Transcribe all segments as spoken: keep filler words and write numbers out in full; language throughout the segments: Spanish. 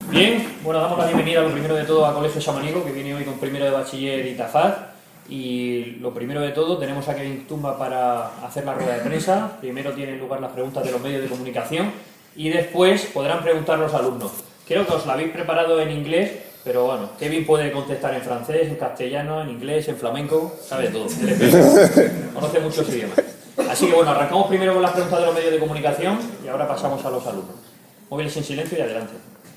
Bien, bueno, damos la bienvenida lo primero de todo a Colegio Samaniego, que viene hoy con primero de bachiller y Tafaz. Y lo primero de todo, tenemos a Kevin Tumba para hacer la rueda de prensa. Primero tienen lugar las preguntas de los medios de comunicación y después podrán preguntar los alumnos. Creo que os la habéis preparado en inglés, pero bueno, Kevin puede contestar en francés, en castellano, en inglés, en flamenco, sabe todo. Conoce muchos idiomas. Así que bueno, arrancamos primero con las preguntas de los medios de comunicación y ahora pasamos a los alumnos. Móviles en silencio y adelante.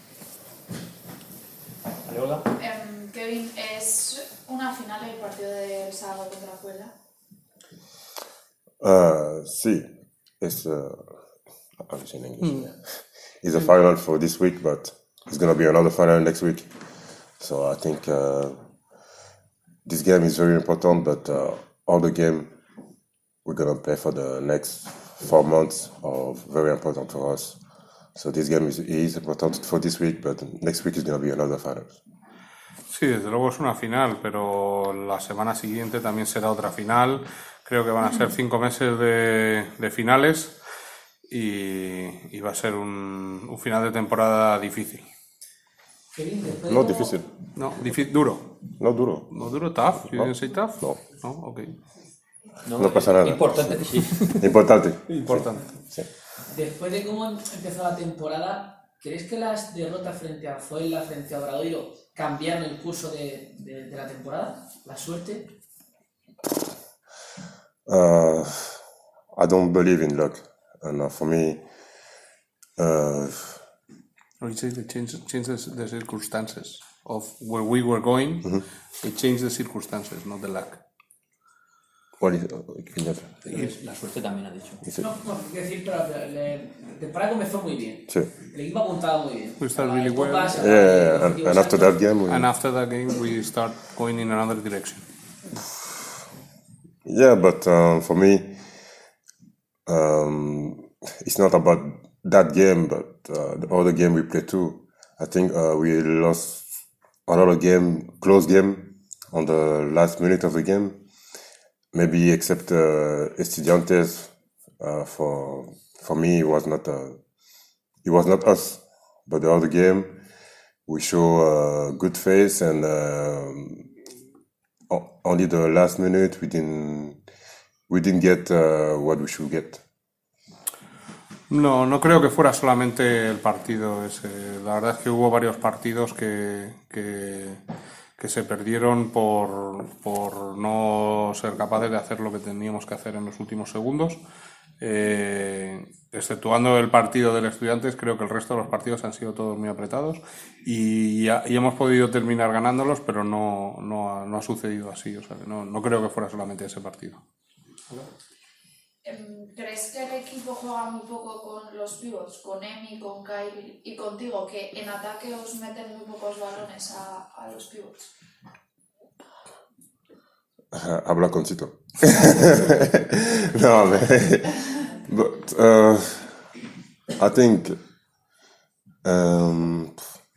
Vale, Olga. Um, Kevin, ¿es una final el partido del sábado contra Puebla? Uh, sí, it's uh, I'm saying English. Mm. Yeah. It's a final for this week, but it's gonna be another final next week. So I think uh, this game is very important, but uh, all the game we're gonna play for the next four months are very important for us. So this game is, is important for this week, but next week is gonna be another final. Sí, desde luego es una final, pero la semana siguiente también será otra final. Creo que van a ser cinco meses de, de finales y, y va a ser un, un final de temporada difícil. No difícil. No, difícil, duro. No duro. No duro, tough. You no. didn't say tough? No. No, ok. No, no pasa nada. Importante, sí. Importante. Importante. Sí. Después de cómo empezó la temporada, ¿crees que las derrotas frente a Fuenla, frente a Obradoiro, cambiaron el curso de, de, de la temporada? ¿La suerte? Uh, I don't believe in luck. And uh, for me, uh, or you say the changes, changes the circumstances of where we were going. Mm-hmm. It changed the circumstances, not the luck. What is, uh, la suerte también ha dicho. No, no, quiero decir, pero la, la temporada comenzó muy bien. Sí. El equipo apuntaba muy bien. We started really well. Yeah, yeah, and, and after that game, we... and after that game, we start going in another direction. Yeah, but um, for me, um, it's not about that game, but uh, the other game we played too. I think uh, we lost another game, close game, on the last minute of the game. Maybe except uh, Estudiantes, uh, for for me it was not uh, it was not us, but the other game we show a good face and uh, only the last minute we didn't we didn't get uh, what we should get. No, no creo que fuera solamente el partido ese. La verdad es que hubo varios partidos que que que se perdieron por, por no ser capaces de hacer lo que teníamos que hacer en los últimos segundos. Eh, exceptuando el partido del Estudiantes, creo que el resto de los partidos han sido todos muy apretados y, y, y hemos podido terminar ganándolos, pero no, no, ha, no ha sucedido así. O sea, no, no creo que fuera solamente ese partido. ¿Crees que el equipo juega muy poco con los pivots, con Emi, con Kyle y contigo, que en ataque os meten muy pocos balones a, a los pivots? Uh, habla con Cito. No, man. But uh, I think um,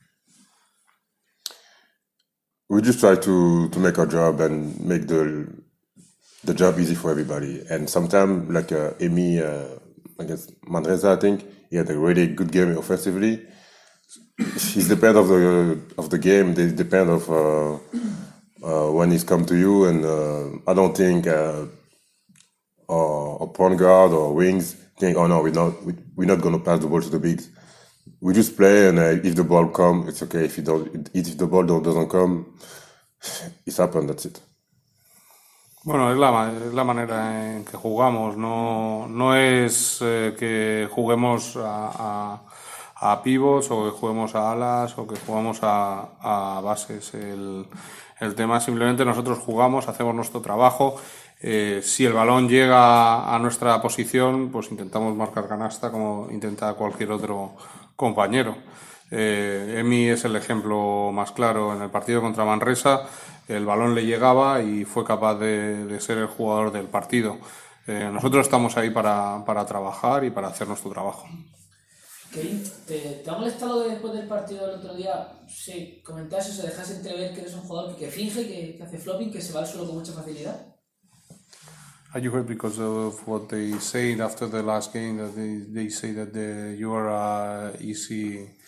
we just try to, to make our job and make the the job easy for everybody. And sometimes, like uh, Emi uh, against Manresa, I think he had a really good game offensively. It depends of the of the game. They depend of uh, uh, when he's come to you. And uh, I don't think uh, uh, a point guard or wings think, oh no, we're not we, we're not gonna pass the ball to the bigs. We just play, and uh, if the ball come, it's okay. If it don't, if the ball don't, doesn't come, it's happened. That's it. Bueno, es la, es la manera en que jugamos, no, no es eh, que juguemos a, a, a pivots o que juguemos a alas o que jugamos a, a bases. El, el tema es simplemente nosotros jugamos, hacemos nuestro trabajo. Eh, si el balón llega a nuestra posición, pues intentamos marcar canasta como intenta cualquier otro compañero. Eh, Emi es el ejemplo más claro. En el partido contra Manresa el balón le llegaba y fue capaz de, de ser el jugador del partido. Eh, nosotros estamos ahí para, para trabajar y para hacer nuestro trabajo. Kevin, ¿te, te ha molestado que después del partido del otro día se comentase o se dejase entrever que eres un jugador que, que finge, que, que hace flopping, que se va al suelo con mucha facilidad? Are you hurt because of what they said after the last game? That they, they say that the, you are a easy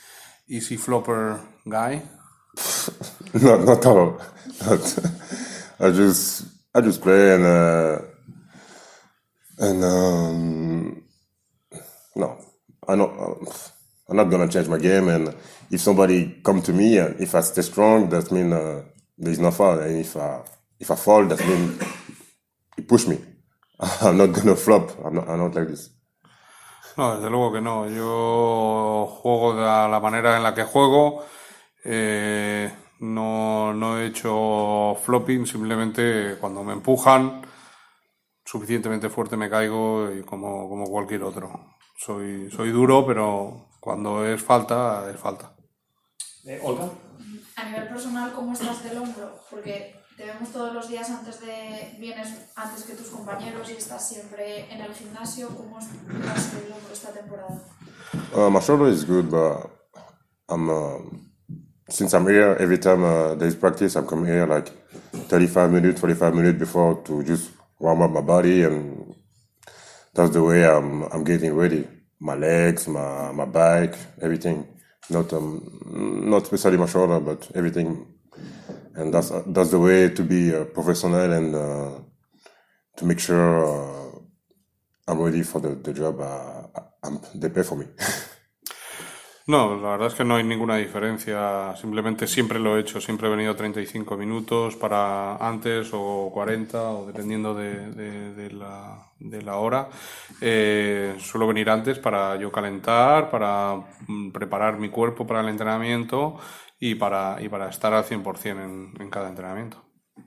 easy flopper guy? Not not all. Not, I just I just play and uh, and um, no, I'm not. I'm not gonna change my game. And if somebody come to me and if I stay strong, that mean uh, there's no fall. And if I if I fall, that mean he push me. I'm not gonna flop. I'm not. I'm not like this. No, desde luego que no. Yo juego de la manera en la que juego. Eh, no, no he hecho flopping, simplemente cuando me empujan suficientemente fuerte me caigo y como, como cualquier otro. Soy, soy duro, pero cuando es falta, es falta. Eh, Olga. A nivel personal, ¿cómo estás del hombro? Porque te vemos todos los días antes de... vienes antes que tus compañeros y estás siempre en el gimnasio. ¿Cómo estás del hombro esta temporada? Uh, my shoulder is good, but I'm uh, since I'm here every time uh, there's practice, I'm coming here like thirty-five minutes, forty-five minutes before to just warm up my body, and that's the way I'm I'm getting ready. My legs, my my back, everything. Not um not especially my shoulder, but everything. And that's uh, that's the way to be a professional and uh, to make sure uh, I'm ready for the, the job. Uh, I'm, they pay for me. No, la verdad es que no hay ninguna diferencia, simplemente siempre lo he hecho, siempre he venido treinta y cinco minutos para antes o cuarenta o dependiendo de, de, de, la, de la hora. Eh, suelo venir antes para yo calentar, para preparar mi cuerpo para el entrenamiento y para, y para estar al cien por ciento en, en cada entrenamiento.